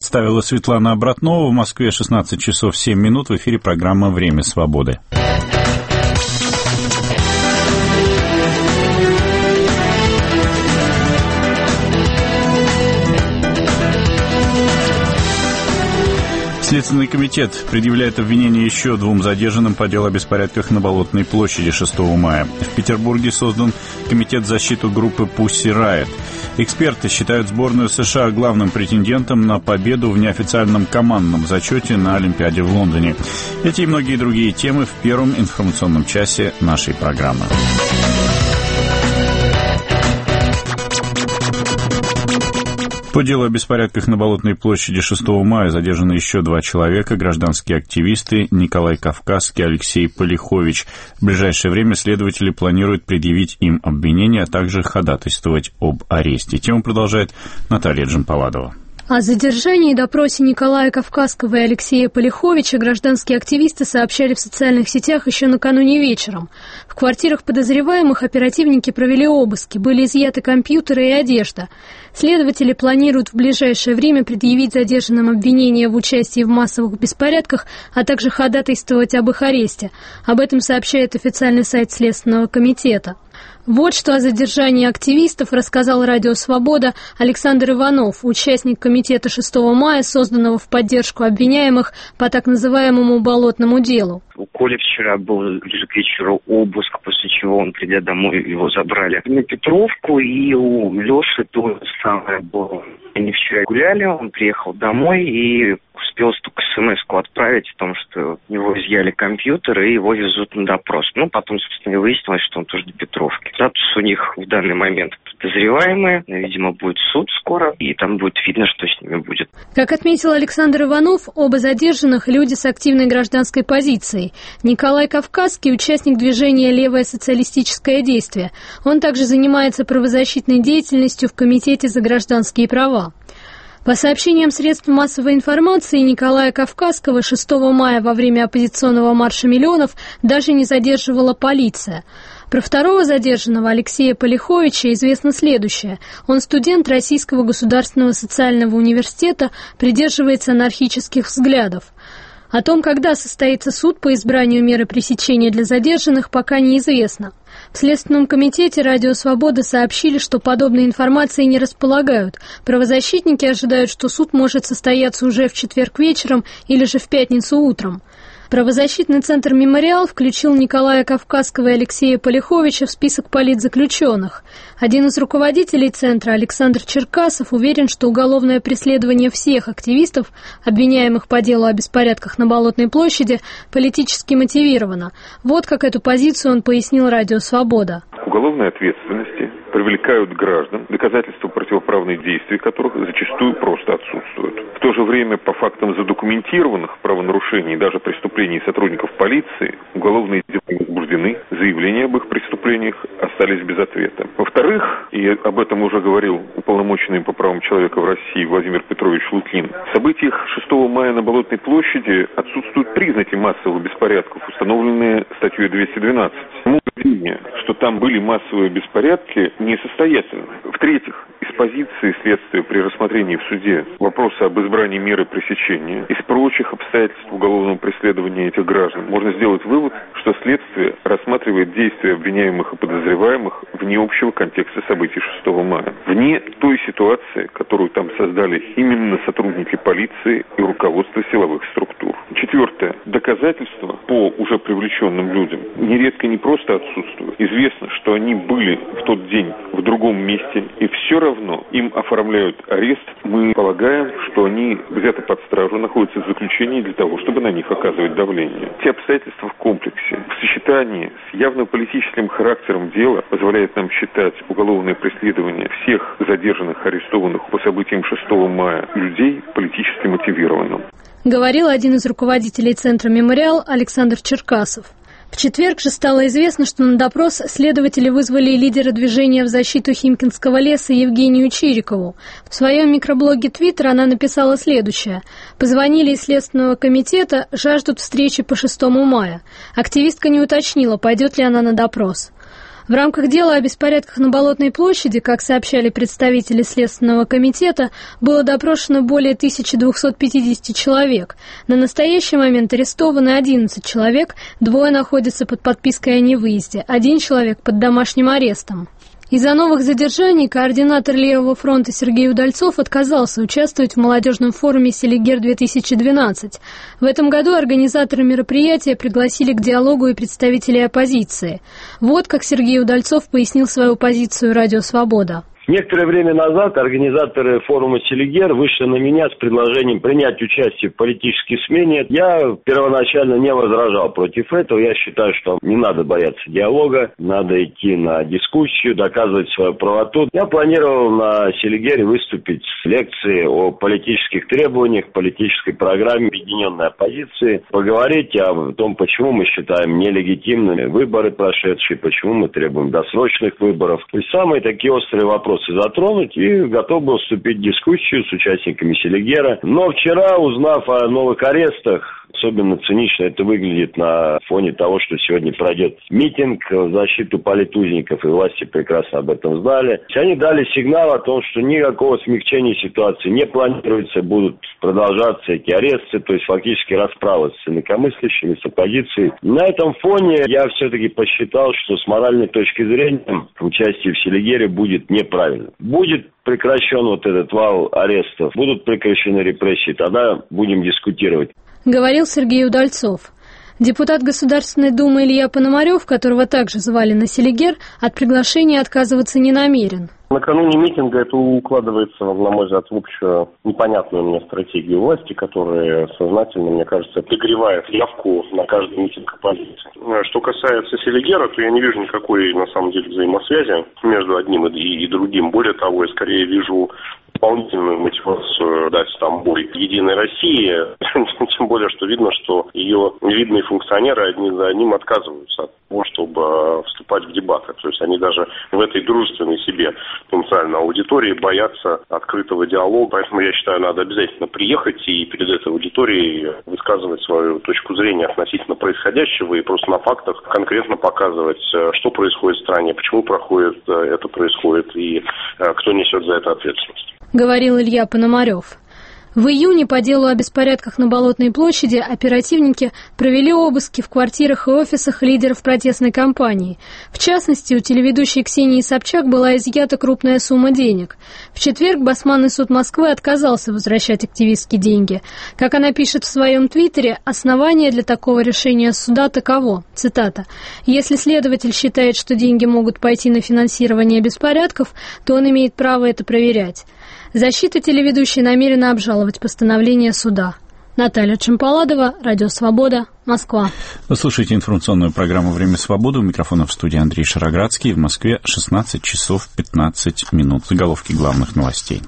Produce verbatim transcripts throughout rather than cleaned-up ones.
представила Светлана Обратнова. В Москве шестнадцать часов семь минут. В эфире программа «Время свободы». Следственный комитет предъявляет обвинение еще двум задержанным по делу о беспорядках на Болотной площади шестого мая. В Петербурге создан комитет защиты группы Pussy Riot. Эксперты считают сборную США главным претендентом на победу в неофициальном командном зачете на Олимпиаде в Лондоне. Эти и многие другие темы в первом информационном часе нашей программы. По делу о беспорядках на Болотной площади шестого мая задержаны еще два человека, гражданские активисты Николай Кавказский и Алексей Полихович. В ближайшее время следователи планируют предъявить им обвинения, а также ходатайствовать об аресте. Тему продолжает Наталья Джампаладова. О задержании и допросе Николая Кавказского и Алексея Полиховича гражданские активисты сообщали в социальных сетях еще накануне вечером. В квартирах подозреваемых оперативники провели обыски, были изъяты компьютеры и одежда. Следователи планируют в ближайшее время предъявить задержанным обвинения в участии в массовых беспорядках, а также ходатайствовать об их аресте. Об этом сообщает официальный сайт Следственного комитета. Вот что о задержании активистов рассказал «Радио Свобода» Александр Иванов, участник комитета шестого мая, созданного в поддержку обвиняемых по так называемому болотному делу. У Коли вчера был ближе к вечеру обыск, после чего он, придя домой, его забрали на Петровку, и у Леши то же самое было. Они вчера гуляли, он приехал домой и успел только смс-ку отправить о том, что у него изъяли компьютер и его везут на допрос. Ну, потом, собственно, выяснилось, что он тоже до Петровки. Статус у них в данный момент подозреваемые. Видимо, будет суд скоро, и там будет видно, что с ними будет. Как отметил Александр Иванов, оба задержанных – люди с активной гражданской позицией. Николай Кавказский – участник движения «Левое социалистическое действие». Он также занимается правозащитной деятельностью в Комитете за гражданские права. По сообщениям средств массовой информации, Николая Кавказского шестого мая во время оппозиционного марша миллионов даже не задерживала полиция. Про второго задержанного, Алексея Полиховича, известно следующее. Он студент Российского государственного социального университета, придерживается анархических взглядов. О том, когда состоится суд по избранию меры пресечения для задержанных, пока неизвестно. В Следственном комитете «Радио Свобода» сообщили, что подобной информацией не располагают. Правозащитники ожидают, что суд может состояться уже в четверг вечером или же в пятницу утром. Правозащитный центр «Мемориал» включил Николая Кавказского и Алексея Полиховича в список политзаключенных. Один из руководителей центра, Александр Черкасов, уверен, что уголовное преследование всех активистов, обвиняемых по делу о беспорядках на Болотной площади, политически мотивировано. Вот как эту позицию он пояснил «Радио Свобода». Уголовной ответственности привлекают граждан, доказательства противоправных действий которых зачастую просто отсутствуют. В то же время, по фактам задокументированных правонарушений, даже преступлений сотрудников полиции, уголовные дела возбуждены, заявления об их преступлениях остались без ответа. Во-вторых, и об этом уже говорил уполномоченный по правам человека в России Владимир Петрович Лукин, в событиях шестого мая на Болотной площади отсутствуют признаки массовых беспорядков, установленные статьей двести двенадцать. Утверждение, что там были массовые беспорядки, несостоятельно. В-третьих, из позиции следствия при рассмотрении в суде вопроса об избрании меры пресечения, из прочих обстоятельств уголовного преследования этих граждан, можно сделать вывод, что следствие рассматривает действия обвиняемых и подозреваемых вне общего контекста событий шестого мая, вне той ситуации, которую там создали именно сотрудники полиции и руководство силовых структур. Четвертое. Доказательства по уже привлеченным людям нередко не просто отсутствуют. Известно, что они были в тот день в другом месте, и все равно им оформляют арест. Мы полагаем, что они взяты под стражу, находятся в заключении для того, чтобы на них оказывать давление. Те обстоятельства в комплексе, в сочетании с явно политическим характером дела, позволяет нам считать уголовное преследование всех задержанных, арестованных по событиям шестого мая людей политически мотивированным. Говорил один из руководителей центра «Мемориал» Александр Черкасов. В четверг же стало известно, что на допрос следователи вызвали лидера движения в защиту Химкинского леса Евгению Чирикову. В своем микроблоге Твиттер она написала следующее. «Позвонили из Следственного комитета, жаждут встречи по шестому мая. Активистка не уточнила, пойдет ли она на допрос». В рамках дела о беспорядках на Болотной площади, как сообщали представители Следственного комитета, было допрошено более тысяча двести пятьдесят человек. На настоящий момент арестованы одиннадцать человек, двое находятся под подпиской о невыезде, один человек под домашним арестом. Из-за новых задержаний координатор Левого фронта Сергей Удальцов отказался участвовать в молодежном форуме «Селигер-две тысячи двенадцать». В этом году организаторы мероприятия пригласили к диалогу и представителей оппозиции. Вот как Сергей Удальцов пояснил свою позицию «Радио Свобода». Некоторое время назад организаторы форума «Селигер» вышли на меня с предложением принять участие в политической смене. Я первоначально не возражал против этого. Я считаю, что не надо бояться диалога, надо идти на дискуссию, доказывать свою правоту. Я планировал на «Селигере» выступить с лекцией о политических требованиях, политической программе объединенной оппозиции, поговорить о том, почему мы считаем нелегитимными выборы прошедшие, почему мы требуем досрочных выборов. То есть самые такие острые вопросы затронуть, и готов был вступить в дискуссию с участниками «Селигера». Но вчера, узнав о новых арестах, особенно цинично это выглядит на фоне того, что сегодня пройдет митинг в защиту политузников, и власти прекрасно об этом знали. Они дали сигнал о том, что никакого смягчения ситуации не планируется, будут продолжаться эти аресты, то есть фактически расправа с инакомыслящими, с оппозицией. На этом фоне я все-таки посчитал, что с моральной точки зрения участие в «Селигере» будет неправильно. Будет прекращен вот этот вал арестов, будут прекращены репрессии, тогда будем дискутировать. Говорил Сергей Удальцов. Депутат Государственной Думы Илья Пономарев, которого также звали на «Селигер», от приглашения отказываться не намерен. Накануне митинга это укладывается, на мой взгляд, в общую непонятную мне стратегию власти, которая сознательно, мне кажется, пригревает явку на каждый митинг оппозиции. Что касается «Селигера», то я не вижу никакой, на самом деле, взаимосвязи между одним и, и другим. Более того, я скорее вижу дополнительную мотивацию дать там бой Единой России, тем более, что видно, что ее видные функционеры одни за одним отказываются от того, чтобы вступать в дебаты. То есть они даже в этой дружественной себе потенциальной аудитории боятся открытого диалога. Поэтому я считаю, надо обязательно приехать и перед этой аудиторией высказывать свою точку зрения относительно происходящего и просто на фактах конкретно показывать, что происходит в стране, почему проходит это происходит и кто несет за это ответственность. Говорил Илья Пономарев. В июне по делу о беспорядках на Болотной площади оперативники провели обыски в квартирах и офисах лидеров протестной кампании. В частности, у телеведущей Ксении Собчак была изъята крупная сумма денег. В четверг Басманный суд Москвы отказался возвращать активистке деньги. Как она пишет в своем твиттере, основание для такого решения суда таково, цитата, «Если следователь считает, что деньги могут пойти на финансирование беспорядков, то он имеет право это проверять». Защита телеведущей намерена обжаловать постановление суда. Наталья Чемпаладова, Радио Свобода, Москва. Вы слушаете информационную программу «Время свободы». У микрофона в студии Андрей Шароградский. В Москве шестнадцать часов пятнадцать минут. Заголовки главных новостей.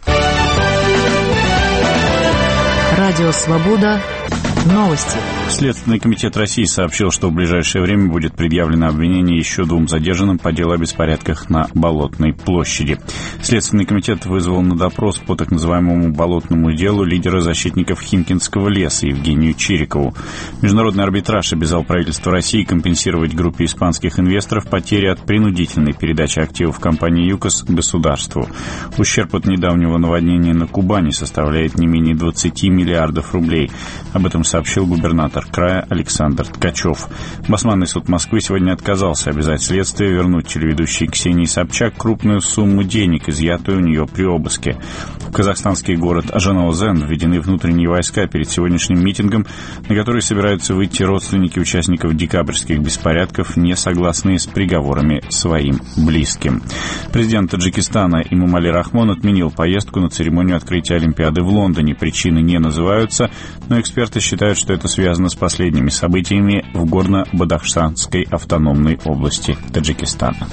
Радио Свобода. Новости. Следственный комитет России сообщил, что в ближайшее время будет предъявлено обвинение еще двум задержанным по делу о беспорядках на Болотной площади. Следственный комитет вызвал на допрос по так называемому болотному делу лидера защитников Химкинского леса Евгению Чирикову. Международный арбитраж обязал правительство России компенсировать группе испанских инвесторов потери от принудительной передачи активов компании ЮКОС государству. Ущерб от недавнего наводнения на Кубани составляет не менее двадцать миллиардов рублей. Об этом сообщил губернатор края Александр Ткачев. Басманный суд Москвы сегодня отказался обязать следствие вернуть телеведущей Ксении Собчак крупную сумму денег, изъятую у нее при обыске. В казахстанский город Ажанаозен введены внутренние войска перед сегодняшним митингом, на который собираются выйти родственники участников декабрьских беспорядков, не согласные с приговорами своим близким. Президент Таджикистана Эмомали Рахмон отменил поездку на церемонию открытия Олимпиады в Лондоне. Причины не называются, но эксперты считают, что это связано с последними событиями в Горно-Бадахшанской автономной области Таджикистана.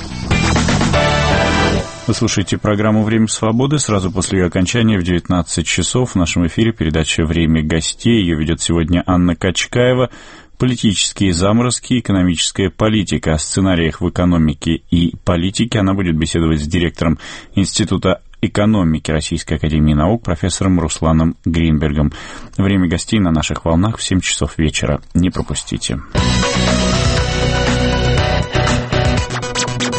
Вы слушаете программу «Время свободы». Сразу после окончания в девятнадцать часов в нашем эфире передача «Время гостей». Ее ведет сегодня Анна Качкаева. Политические заморозки, экономическая политика. О сценариях в экономике и политике она будет беседовать с директором Института экономики Российской академии наук профессором Русланом Гринбергом. Время гостей на наших волнах в семь часов вечера. Не пропустите.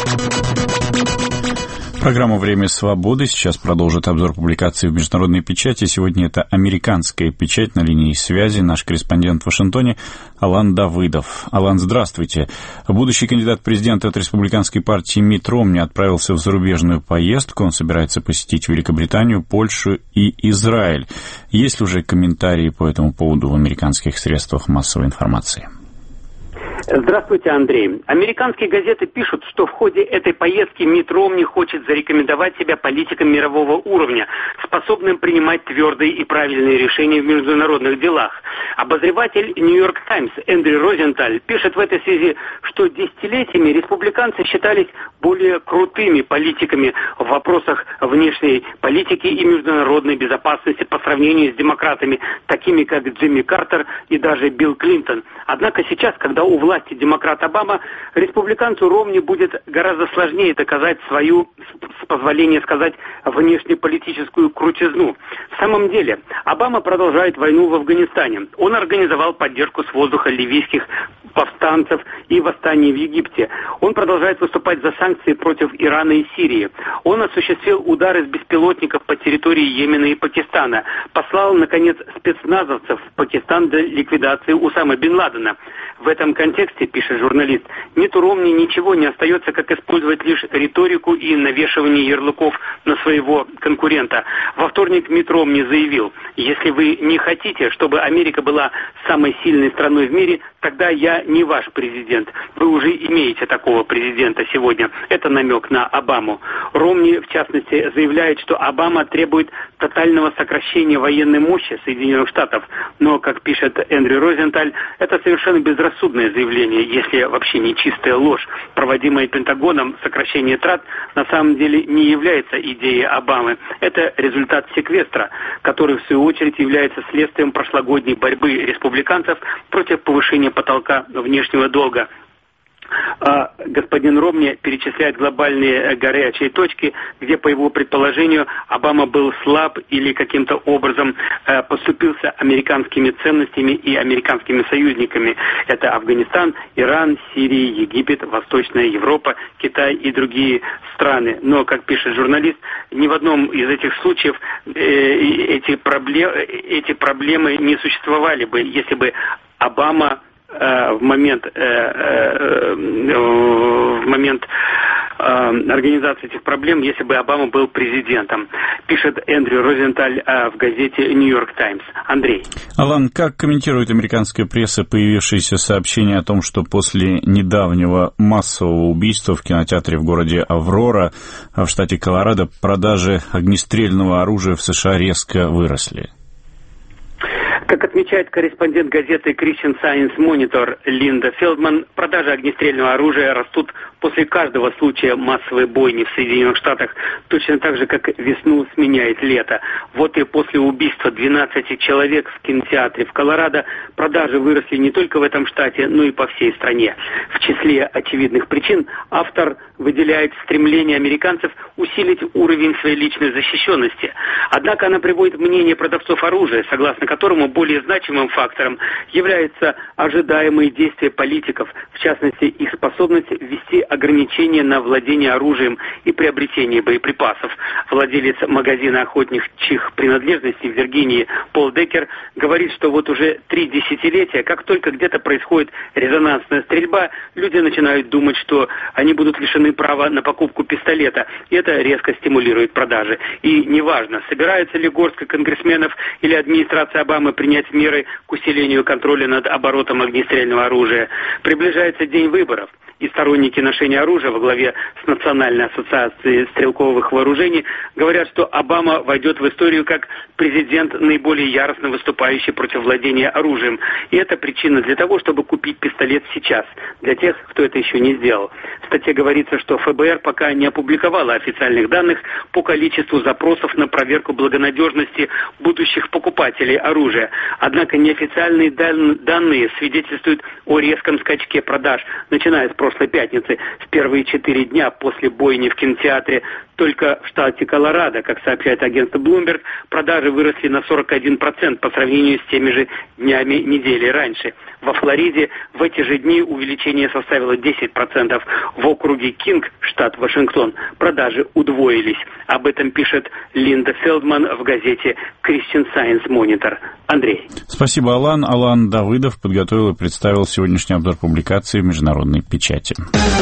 Программа «Время свободы» сейчас продолжит обзор публикаций в международной печати. Сегодня это американская печать. На линии связи наш корреспондент в Вашингтоне Алан Давыдов. Алан, здравствуйте. Будущий кандидат в президенты от республиканской партии Митт Ромни отправился в зарубежную поездку. Он собирается посетить Великобританию, Польшу и Израиль. Есть ли уже комментарии по этому поводу в американских средствах массовой информации? Здравствуйте, Андрей. Американские газеты пишут, что в ходе этой поездки Митт Ромни хочет зарекомендовать себя политиком мирового уровня, способным принимать твердые и правильные решения в международных делах. Обозреватель «Нью-Йорк Таймс» Эндрю Розенталь пишет в этой связи, что десятилетиями республиканцы считались более крутыми политиками в вопросах внешней политики и международной безопасности по сравнению с демократами, такими как Джимми Картер и даже Билл Клинтон. Однако сейчас, когда у власти демократ Обама, республиканцу Ромни будет гораздо сложнее доказать свою, с позволения сказать, внешнеполитическую крутизну. В самом деле, Обама продолжает войну в Афганистане. Он организовал поддержку с воздуха ливийских повстанцев и восстаний в Египте. Он продолжает выступать за санкции против Ирана и Сирии. Он осуществил удары с беспилотников по территории Йемена и Пакистана. Послал, наконец, спецназовцев в Пакистан для ликвидации Усама бен Ладена. В этом контексте, пишет журналист, Митту Ромни ничего не остается, как использовать лишь риторику и навешивание ярлыков на своего конкурента. Во вторник Митт Ромни заявил: «Если вы не хотите, чтобы Америка была самой сильной страной в мире, тогда я не ваш президент. Вы уже имеете такого президента сегодня». Это намек на Обаму. Ромни, в частности, заявляет, что Обама требует тотального сокращения военной мощи Соединенных Штатов. Но, как пишет Эндрю Розенталь, это совершенно безрассудное заявление, если вообще не чистая ложь. Проводимое Пентагоном сокращение трат на самом деле не является идеей Обамы. Это результат секвестра, который, в свою очередь, является следствием прошлогодней борьбы республиканцев против повышения потолка внешнего долга. Господин Ромни перечисляет глобальные горячие точки, где, по его предположению, Обама был слаб или каким-то образом поступился американскими ценностями и американскими союзниками. Это Афганистан, Иран, Сирия, Египет, Восточная Европа, Китай и другие страны. Но, как пишет журналист, ни в одном из этих случаев эти проблемы, эти проблемы не существовали бы, если бы Обама в момент, в момент организации этих проблем, если бы Обама был президентом, пишет Эндрю Розенталь в газете «Нью-Йорк Таймс». Андрей. Алан, как комментирует американская пресса появившееся сообщение о том, что после недавнего массового убийства в кинотеатре в городе Аврора в штате Колорадо продажи огнестрельного оружия в США резко выросли? Как отмечает корреспондент газеты Christian Science Monitor Линда Фелдман, продажи огнестрельного оружия растут после каждого случая массовой бойни в Соединенных Штатах, точно так же, как весну сменяет лето. Вот и после убийства двенадцати человек в кинотеатре в Колорадо продажи выросли не только в этом штате, но и по всей стране. В числе очевидных причин автор выделяет стремление американцев усилить уровень своей личной защищенности. Однако она приводит мнение продавцов оружия, согласно которому более значимым фактором являются ожидаемые действия политиков, в частности, их способность ввести ограничения на владение оружием и приобретение боеприпасов. Владелец магазина охотничьих принадлежностей в Виргинии Пол Деккер говорит, что вот уже три десятилетия, как только где-то происходит резонансная стрельба, люди начинают думать, что они будут лишены права на покупку пистолета, и это резко стимулирует продажи. И неважно, собирается ли горстка конгрессменов или администрация Обамы принять меры к усилению контроля над оборотом огнестрельного оружия. Приближается день выборов, и сторонники ношения оружия во главе с Национальной ассоциацией стрелковых вооружений говорят, что Обама войдет в историю как президент, наиболее яростно выступающий против владения оружием. И это причина для того, чтобы купить пистолет сейчас, для тех, кто это еще не сделал. В статье говорится, что ФБР пока не опубликовало официальных данных по количеству запросов на проверку благонадежности будущих покупателей оружия. Однако неофициальные дан- данные свидетельствуют о резком скачке продаж, начиная с прошлой пятницы, В первые четыре дня после бойни в кинотеатре только в штате Колорадо, как сообщает агентство Bloomberg, продажи выросли на сорок один процент по сравнению с теми же днями недели раньше. Во Флориде в эти же дни увеличение составило десять процентов. В округе Кинг, штат Вашингтон, продажи удвоились. Об этом пишет Линда Фелдман в газете Christian Science Monitor. Андрей. Спасибо, Алан. Алан Давыдов подготовил и представил сегодняшний обзор публикации в международной печати.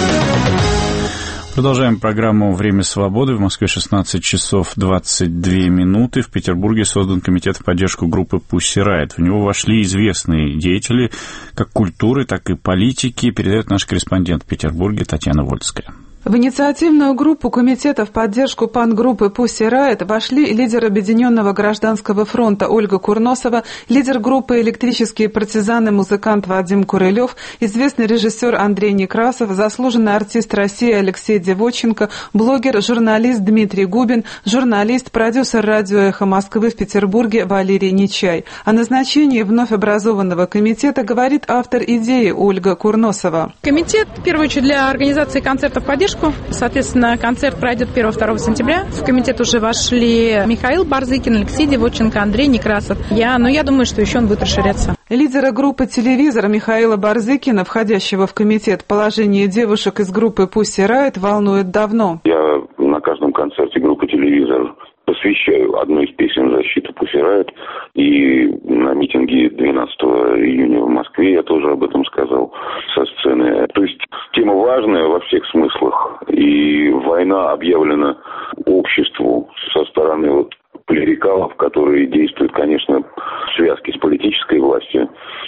Продолжаем программу «Время свободы». В Москве шестнадцать часов двадцать две минуты. В Петербурге создан комитет в поддержку группы Pussy Riot. В него вошли известные деятели как культуры, так и политики, передает наш корреспондент в Петербурге Татьяна Вольская. В инициативную группу комитета в поддержку панк-группы Pussy Riot вошли лидер Объединенного гражданского фронта Ольга Курносова, лидер группы «Электрические партизаны» музыкант Вадим Курылев, известный режиссер Андрей Некрасов, заслуженный артист России Алексей Девоченко, блогер, журналист Дмитрий Губин, журналист, продюсер радио «Эхо Москвы» в Петербурге Валерий Нечай. О назначении вновь образованного комитета говорит автор идеи Ольга Курносова. Комитет, в первую очередь, для организации концертов поддержки. Соответственно, концерт пройдет первого-второго сентября. В комитет уже вошли Михаил Барзыкин, Алексей Девоченко, Андрей Некрасов. Я, но я думаю, что еще он будет расширяться. Лидера группы «Телевизор» Михаила Барзыкина, входящего в комитет, положение девушек из группы Pussy Riot волнует давно. Я на каждом концерте группы «Телевизор» посвящаю одну из песен «Защиты Pussy Riot». И на митинге двенадцатого июня в Москве я тоже об этом сказал со сцены. То есть тема важная во всех смыслах. И война объявлена обществу со стороны вот клерикалов, которые действуют, конечно, в связке с политической властью.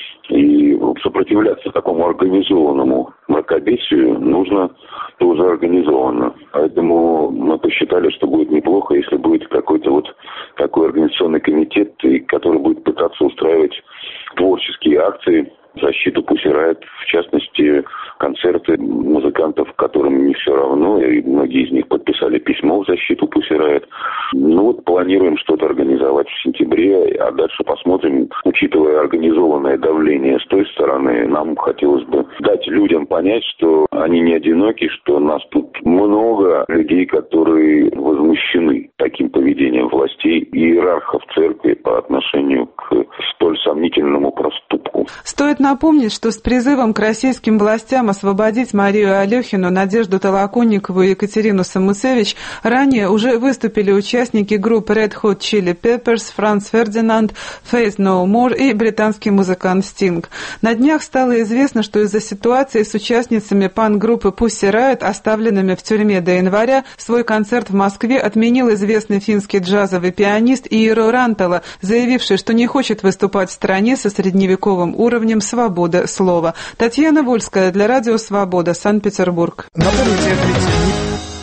И сопротивляться такому организованному мракобесию нужно тоже организованно. Поэтому мы посчитали, что будет неплохо, если будет какой-то вот такой организационный комитет, который будет пытаться устраивать творческие акции в защиту Pussy Riot, в частности, концерты музыкантов, которым не все равно, и многие из них подписали письмо в защиту Pussy Riot. Ну вот планируем что-то организовать в сентябре, а дальше посмотрим. Учитывая организованное давление с той стороны, нам хотелось бы дать людям понять, что они не одиноки, что нас тут много людей, которые возмущены таким поведением властей и иерархов церкви по отношению к столь сомнительному проступку. Стоит напомнить, что с призывом к российским властям освободить Марию Алехину, Надежду Толоконникову и Екатерину Самусевич ранее уже выступили участники групп Red Hot Chili Peppers, Франц Фердинанд, Faith No More и британский музыкант Sting. На днях стало известно, что из-за ситуации с участницами панк-группы Pussy Riot, оставленными в тюрьме до января, свой концерт в Москве отменил известный финский джазовый пианист Ииро Рантала, заявивший, что не хочет выступать в стране со средневековым уровнем свободы слова. Татьяна Вольская для Радио Свобода, Санкт-Петербург. Напомните, это ведь...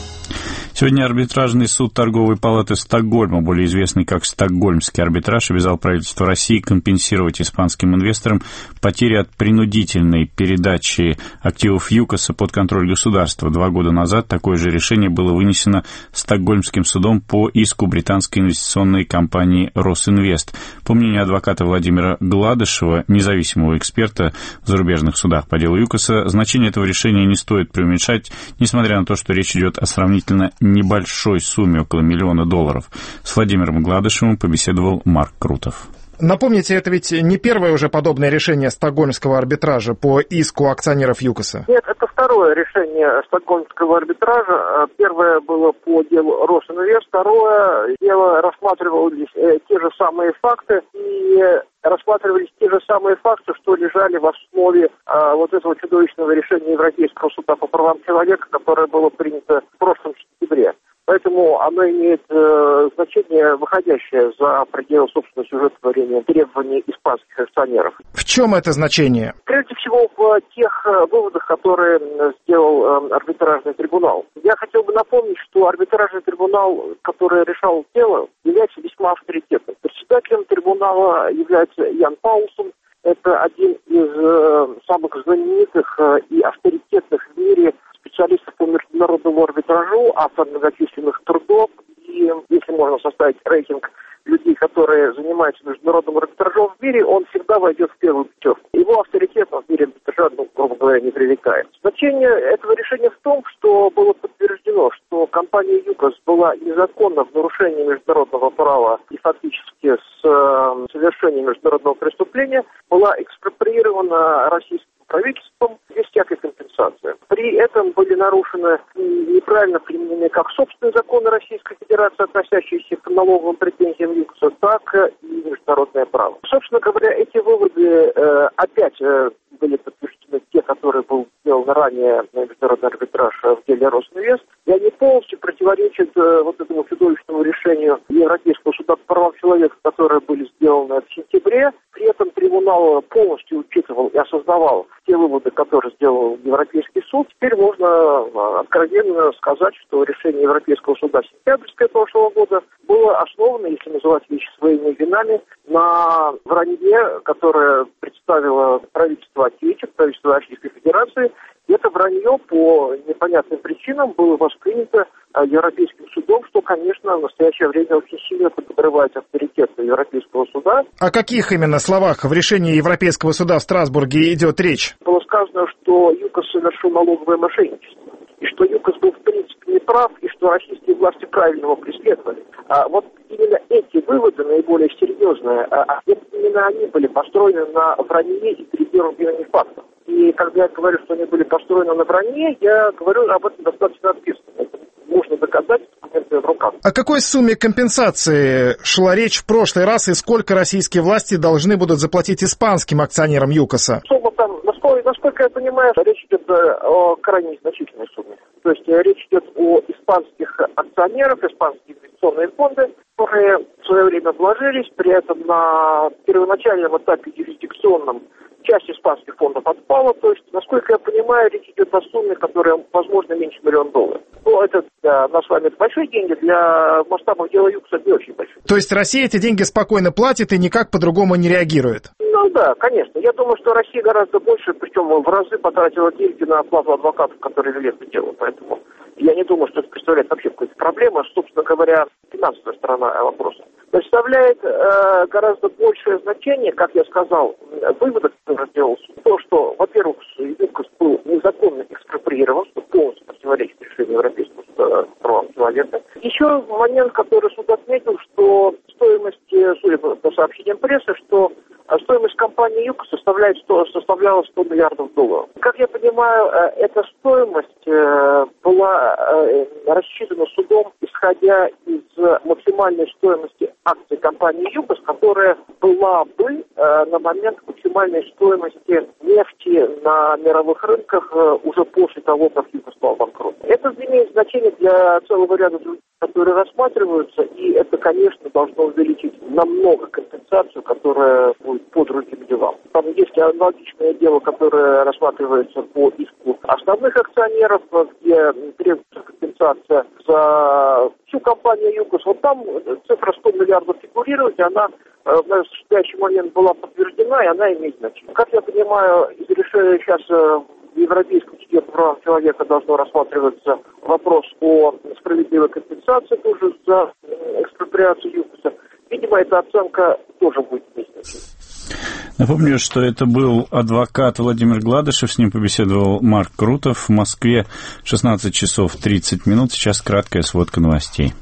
Сегодня арбитражный суд торговой палаты Стокгольма, более известный как Стокгольмский арбитраж, обязал правительство России компенсировать испанским инвесторам потери от принудительной передачи активов ЮКОСа под контроль государства. Два года назад такое же решение было вынесено Стокгольмским судом по иску британской инвестиционной компании «Росинвест». По мнению адвоката Владимира Гладышева, независимого эксперта в зарубежных судах по делу ЮКОСа, значение этого решения не стоит преуменьшать, несмотря на то, что речь идет о сравнительно небольшой сумме, около миллиона долларов. С Владимиром Гладышевым побеседовал Марк Крутов. Напомните, это ведь не первое уже подобное решение стокгольмского арбитража по иску акционеров ЮКОСа? Нет, это второе решение стокгольмского арбитража. Первое было по делу Росинвест, второе дело рассматривались те же самые факты и рассматривались те же самые факты, что лежали в основе а, вот этого чудовищного решения Европейского суда по правам человека, которое было принято в прошлом сентябре. Поэтому оно имеет э, значение, выходящее за пределы, собственно, сюжетного требований испанских акционеров. В чем это значение? Прежде всего, в тех э, выводах, которые сделал э, арбитражный трибунал. Я хотел бы напомнить, что арбитражный трибунал, который решал дело, является весьма авторитетным. Председателем трибунала является Ян Паулсон. Это один из э, самых знаменитых э, и авторитетных в мире специалистов по международному арбитражу, автор многочисленных трудов. И если можно составить рейтинг людей, людей, которые занимаются международным арбитражом в мире, он всегда войдет в первую пятерку. Его авторитет в мире арбитража, ну, грубо говоря, не привлекает. Значение этого решения в том, что было подтверждено, что компания ЮКОС была незаконна в нарушении международного права и фактически с э, совершением международного преступления была экспроприирована российским правительством без всякой компенсации. При этом были нарушены неправильно применены как собственные законы Российской Федерации, относящиеся к налоговым претензиям ЮКОСа, так и международное право. Собственно говоря, эти выводы э, опять э, были подтверждены те, которые был сделан ранее на международный арбитраж в деле Росневест, и они полностью противоречат э, вот этому чудовищному решению Европейского суда по правам человека, которые были сделаны в сентябре. При этом трибунал полностью учитывал и осознавал те выводы, которые сделал Европейский суд. Теперь можно откровенно сказать, что решение Европейского суда сентябрьское прошлого года было основано, если называть вещи своими именами, на вранье, которое представило правительство Отечества, правительство Российской Федерации. И это вранье по непонятным причинам было воспринято Европейским судом, что, конечно, в настоящее время очень сильно подрывает авторитет Европейского суда. О каких именно словах в решении Европейского суда в Страсбурге идет речь? Было сказано, что ЮКОС совершил налоговое мошенничество, и что ЮКОС был в принципе неправ, и что российские власти правильно его преследовали. А вот именно эти выводы наиболее серьезные, а именно они были построены на вранье и передергивании фактов. И когда я говорю, что они были построены на вранье, я говорю об этом достаточно ответственно. Можно доказать документы в руках. О какой сумме компенсации шла речь в прошлый раз и сколько российские власти должны будут заплатить испанским акционерам ЮКОСа? Сумма там, насколько, насколько я понимаю, речь идет о крайне незначительной сумме. То есть речь идет о испанских акционерах, испанские инвестиционные фонды, которые в свое время вложились, при этом на первоначальном этапе юрисдикционном часть испанских фондов отпала, то есть, насколько я понимаю, речь идет о сумме, которая, возможно, меньше миллиона долларов. Ну, это для нас с вами это большие деньги, для масштабов дела ЮКОСа не очень большие. То есть Россия эти деньги спокойно платит и никак по-другому не реагирует? Ну да, конечно. Я думаю, что Россия гораздо больше, причем в разы потратила деньги на оплату адвокатов, которые вели это дело, поэтому я не думаю, что это представляет вообще какую-то проблему, собственно говоря, финансовая сторона вопроса. Представляет э, гораздо большее значение, как я сказал, выводов, который сделал суд, то, что, во-первых, ЮКОС был незаконно экспроприирован, что полностью противоречит решению Европейского суда по правам человека. Еще момент, который суд отметил, что стоимость, судя по сообщениям прессы, что стоимость компании ЮКОС составляет сто, составляла сто миллиардов долларов. Как я понимаю, эта стоимость была рассчитана судом, исходя из максимальной стоимости акций компании ЮКОС, которая была бы на момент максимальной стоимости нефти на мировых рынках уже после того, как ЮКОС стал банкротом. Это имеет значение для целого ряда других, которые рассматриваются, и это, конечно, должно увеличить намного компенсацию, которая будет по другим делам. Там есть аналогичное дело, которое рассматривается по иску основных акционеров, где требуется компенсация за всю компанию ЮКОС. Вот там цифра сто миллиардов фигурирует, и она в настоящий момент была подтверждена, и она имеет значение. Как я понимаю, из решения сейчас в Европейском суде по правам человека должно рассматриваться вопрос о справедливой компенсации тоже за экспроприацию ЮКОСа. Видимо, эта оценка тоже будет иметь значение. Напомню, что это был адвокат Владимир Гладышев, с ним побеседовал Марк Крутов. В Москве шестнадцать часов тридцать минут. Сейчас краткая сводка новостей.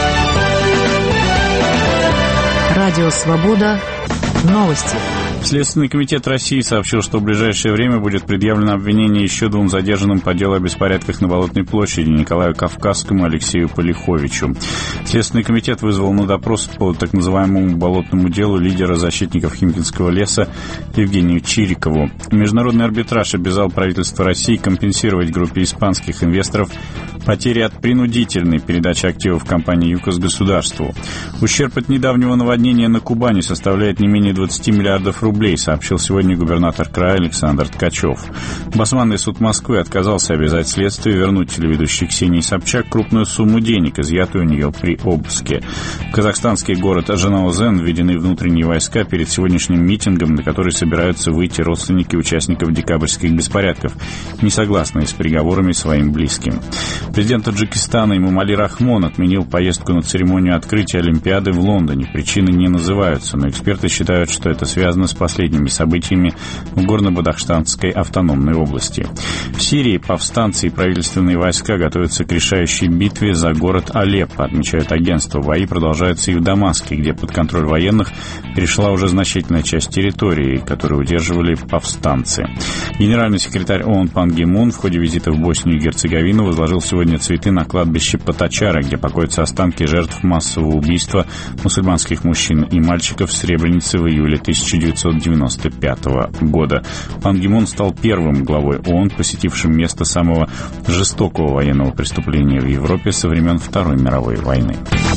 Радио «Свобода». Новости. Следственный комитет России сообщил, что в ближайшее время будет предъявлено обвинение еще двум задержанным по делу о беспорядках на Болотной площади: Николаю Кавказскому и Алексею Полиховичу. Следственный комитет вызвал на допрос по так называемому болотному делу лидера защитников Химкинского леса Евгению Чирикову. Международный арбитраж обязал правительство России компенсировать группе испанских инвесторов потери от принудительной передачи активов компании ЮКОС государству. Ущерб от недавнего наводнения на Кубани составляет не менее двадцать миллиардов рублей, сообщил сегодня губернатор края Александр Ткачев. Басманный суд Москвы отказался обязать следствие вернуть телеведущей Ксении Собчак крупную сумму денег, изъятую у нее при обыске. В казахстанский город Жанаозен введены внутренние войска перед сегодняшним митингом, на который собираются выйти родственники участников декабрьских беспорядков, не согласные с приговорами своим близким. Президент Таджикистана Эмомали Рахмон отменил поездку на церемонию открытия Олимпиады в Лондоне. Причины не называются, но эксперты считают, что это связано с последними событиями в Горно-Бадахштанской автономной области. В Сирии повстанцы и правительственные войска готовятся к решающей битве за город Алеппо, отмечают агентства. Бои продолжаются и в Дамаске, где под контроль военных перешла уже значительная часть территории, которую удерживали повстанцы. Генеральный секретарь ООН Пан Ги Мун в ходе визита в Боснию и Герцеговину возложил сегодня цветы на кладбище Патачара, где покоятся останки жертв массового убийства мусульманских мужчин и мальчиков в Сребренице в июле тысяча девятьсот девяносто пятого года. Пан Ги Мун стал первым главой ООН, посетившим место самого жестокого военного преступления в Европе со времен Второй мировой войны.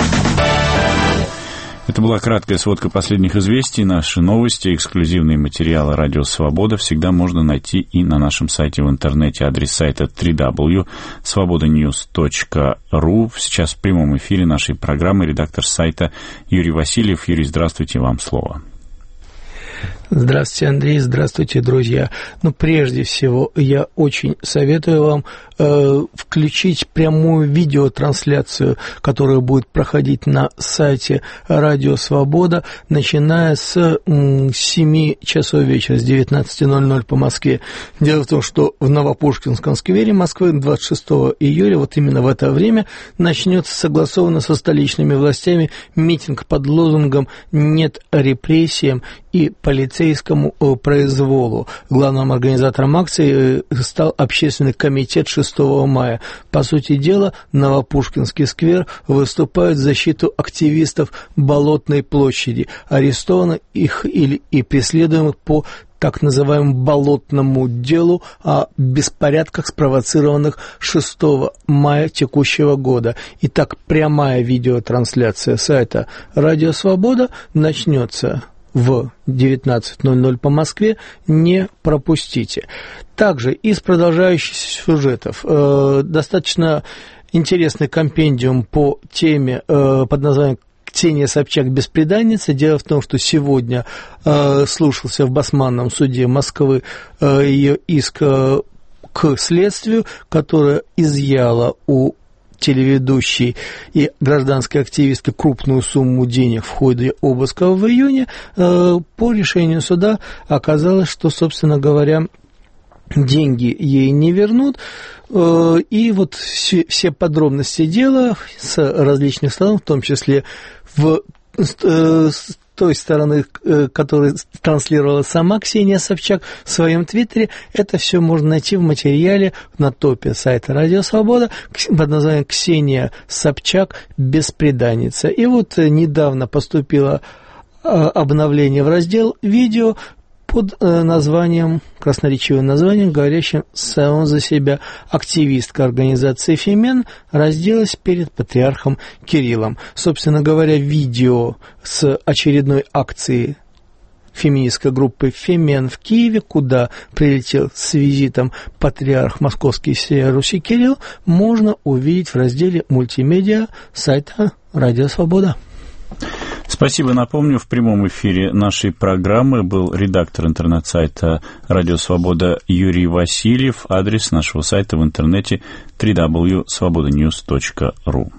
Это была краткая сводка последних известий. Наши новости, эксклюзивные материалы «Радио Свобода» всегда можно найти и на нашем сайте в интернете. Адрес сайта дабл ю дабл ю дабл ю точка свобода ньюс точка ру. Сейчас в прямом эфире нашей программы редактор сайта Юрий Васильев. Юрий, здравствуйте, вам слово. Здравствуйте, Андрей, здравствуйте, друзья. Ну, прежде всего, я очень советую вам э, включить прямую видеотрансляцию, которая будет проходить на сайте Радио Свобода, начиная с м, семи часов вечера, с девятнадцати ноль-ноль по Москве. Дело в том, что в Новопушкинском сквере Москвы двадцать шестого июля, вот именно в это время, начнется согласованно со столичными властями митинг под лозунгом «Нет репрессиям» и полицейскому произволу. Главным организатором акции стал общественный комитет шестого мая. По сути дела, Новопушкинский сквер выступает в защиту активистов Болотной площади, арестованных их или и преследуемых по так называемому болотному делу о беспорядках, спровоцированных шестого мая текущего года. Итак, прямая видеотрансляция сайта «Радио Свобода» начнется в девятнадцать ноль-ноль по Москве, не пропустите. Также из продолжающихся сюжетов э, достаточно интересный компендиум по теме э, под названием «Ксения Собчак бесприданница». Дело в том, что сегодня э, слушался в Басманном суде Москвы э, ее иск э, к следствию, которое изъяло у телеведущей и гражданской активистки крупную сумму денег в ходе обыска в июне. По решению суда оказалось, что, собственно говоря, деньги ей не вернут. И вот все подробности дела с различных сторон, в том числе в той стороны, которую транслировала сама Ксения Собчак в своем твиттере, это все можно найти в материале на топе сайта «Радио Свобода» под названием «Ксения Собчак бесприданница». И вот недавно поступило обновление в раздел «Видео» под названием, красноречивым названием, говорящим сам за себя. Активистка организации «Фемен» разделась перед патриархом Кириллом. Собственно говоря, видео с очередной акции феминистской группы «Фемен» в Киеве, куда прилетел с визитом патриарх Московский всей Руси Кирилл, можно увидеть в разделе «Мультимедиа» сайта «Радио Свобода». Спасибо. Напомню, в прямом эфире нашей программы был редактор интернет-сайта «Радио Свобода» Юрий Васильев. Адрес нашего сайта в интернете дабл ю дабл ю дабл ю точка свобода ньюс точка ру.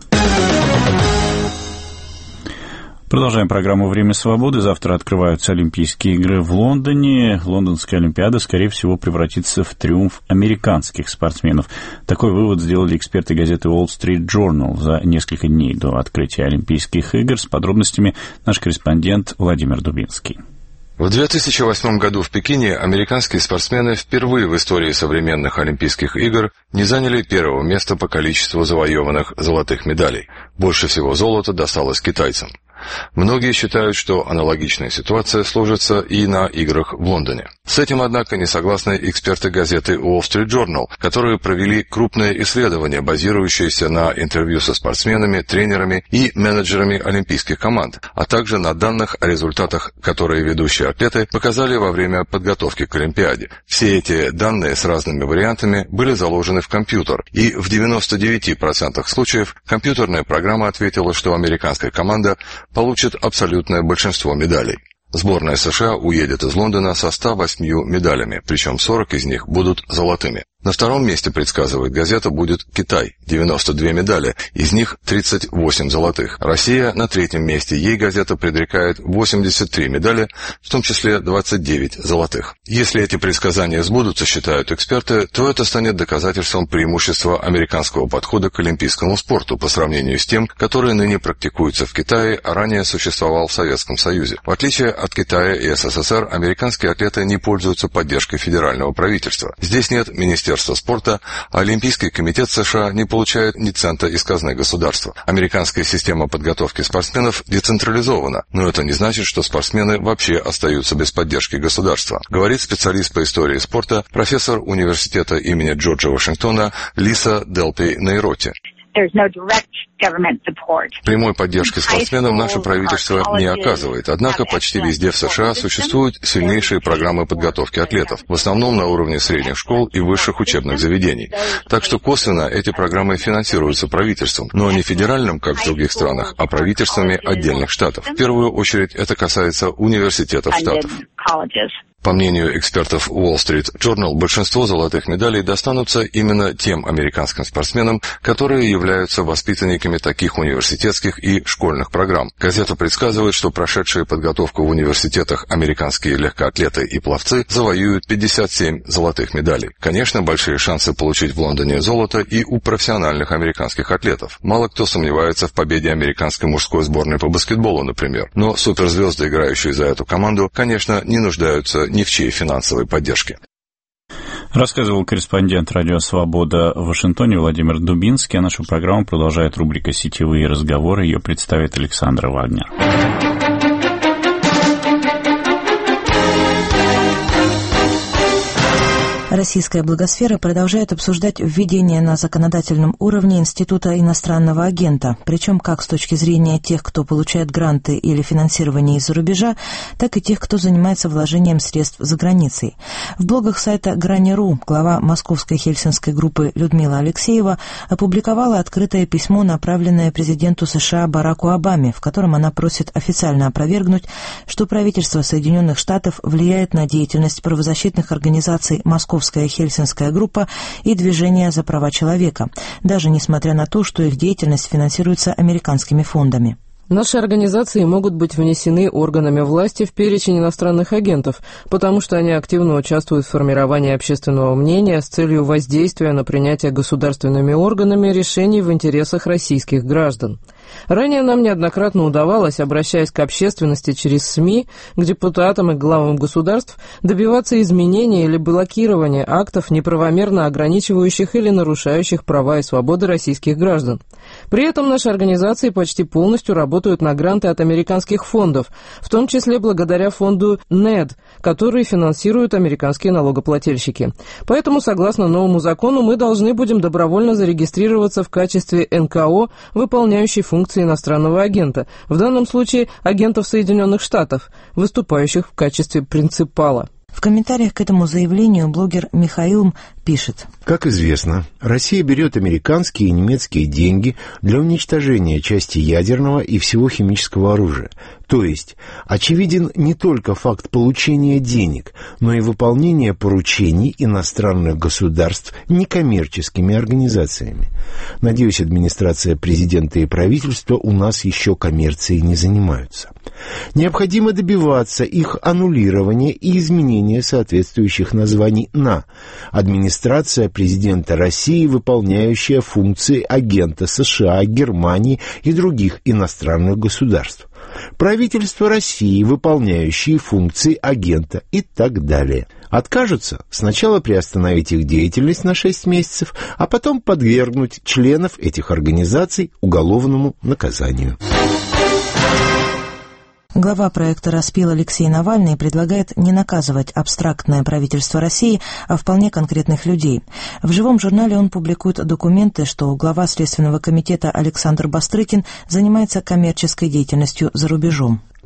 Продолжаем программу «Время свободы». Завтра открываются Олимпийские игры в Лондоне. Лондонская Олимпиада, скорее всего, превратится в триумф американских спортсменов. Такой вывод сделали эксперты газеты Wall Street Journal за несколько дней до открытия Олимпийских игр. С подробностями наш корреспондент Владимир Дубинский. В две тысячи восьмом году в Пекине американские спортсмены впервые в истории современных Олимпийских игр не заняли первого места по количеству завоеванных золотых медалей. Больше всего золота досталось китайцам. Многие считают, что аналогичная ситуация сложится и на играх в Лондоне. С этим, однако, не согласны эксперты газеты Wall Street Journal, которые провели крупное исследование, базирующееся на интервью со спортсменами, тренерами и менеджерами олимпийских команд, а также на данных о результатах, которые ведущие атлеты показали во время подготовки к Олимпиаде. Все эти данные с разными вариантами были заложены в компьютер, и в девяноста девяти процентах случаев компьютерная программа ответила, что американская команда получит абсолютное большинство медалей. Сборная США уедет из Лондона со ста восьмью медалями, причем сорок из них будут золотыми. На втором месте, предсказывает газета, будет Китай – девяносто две медали, из них тридцать восемь золотых. Россия на третьем месте, ей газета предрекает восемьдесят три медали, в том числе двадцать девять золотых. Если эти предсказания сбудутся, считают эксперты, то это станет доказательством преимущества американского подхода к олимпийскому спорту по сравнению с тем, который ныне практикуется в Китае, а ранее существовал в Советском Союзе. В отличие от Китая и СССР, американские атлеты не пользуются поддержкой федерального правительства. Здесь нет министерства спорта, а Олимпийский комитет США не получает ни цента из казны государства. Американская система подготовки спортсменов децентрализована, но это не значит, что спортсмены вообще остаются без поддержки государства, говорит специалист по истории спорта, профессор университета имени Джорджа Вашингтона Лиса Делпи Нейроти. Прямой поддержки спортсменам наше правительство не оказывает, однако почти везде в США существуют сильнейшие программы подготовки атлетов, в основном на уровне средних школ и высших учебных заведений. Так что косвенно эти программы финансируются правительством, но не федеральным, как в других странах, а правительствами отдельных штатов. В первую очередь это касается университетов штатов. По мнению экспертов Wall Street Journal, большинство золотых медалей достанутся именно тем американским спортсменам, которые являются воспитанниками таких университетских и школьных программ. Газета предсказывает, что прошедшие подготовку в университетах американские легкоатлеты и пловцы завоюют пятьдесят семь золотых медалей. Конечно, большие шансы получить в Лондоне золото и у профессиональных американских атлетов. Мало кто сомневается в победе американской мужской сборной по баскетболу, например. Но суперзвезды, играющие за эту команду, конечно, не нуждаются ни в чьей финансовой поддержке. Рассказывал корреспондент «Радио Свобода» в Вашингтоне Владимир Дубинский. А нашу программу продолжает рубрика «Сетевые разговоры». Ее представит Александра Вагнер. Российская блогосфера продолжает обсуждать введение на законодательном уровне института иностранного агента, причем как с точки зрения тех, кто получает гранты или финансирование из-за рубежа, так и тех, кто занимается вложением средств за границей. В блогах сайта Грани.ру глава московской хельсинской группы Людмила Алексеева опубликовала открытое письмо, направленное президенту США Бараку Обаме, в котором она просит официально опровергнуть, что правительство Соединенных Штатов влияет на деятельность правозащитных организаций Московской Хельсинская группа и Движение за права человека, даже несмотря на то, что их деятельность финансируется американскими фондами. Наши организации могут быть внесены органами власти в перечень иностранных агентов, потому что они активно участвуют в формировании общественного мнения с целью воздействия на принятие государственными органами решений в интересах российских граждан. Ранее нам неоднократно удавалось, обращаясь к общественности через СМИ, к депутатам и главам государств, добиваться изменения или блокирования актов, неправомерно ограничивающих или нарушающих права и свободы российских граждан. При этом наши организации почти полностью работают на гранты от американских фондов, в том числе благодаря фонду нед, который финансируют американские налогоплательщики. Поэтому, согласно новому закону, мы должны будем добровольно зарегистрироваться в качестве эн ка о, выполняющей функции иностранного агента, в данном случае агентов Соединенных Штатов, выступающих в качестве принципала. В комментариях к этому заявлению блогер Михаил пишет. Как известно, Россия берет американские и немецкие деньги для уничтожения части ядерного и всего химического оружия. То есть, очевиден не только факт получения денег, но и выполнения поручений иностранных государств некоммерческими организациями. Надеюсь, администрация президента и правительства у нас еще коммерцией не занимаются. Необходимо добиваться их аннулирования и изменения соответствующих названий на администрация президента России, выполняющая функции агента США, Германии и других иностранных государств, правительство России, выполняющие функции агента и так далее. Откажутся, сначала приостановить их деятельность на шесть месяцев, а потом подвергнуть членов этих организаций уголовному наказанию. Глава проекта «Распил» Алексей Навальный предлагает не наказывать абстрактное правительство России, а вполне конкретных людей. В живом журнале он публикует документы, что глава Следственного комитета Александр Бастрыкин занимается коммерческой деятельностью за рубежом.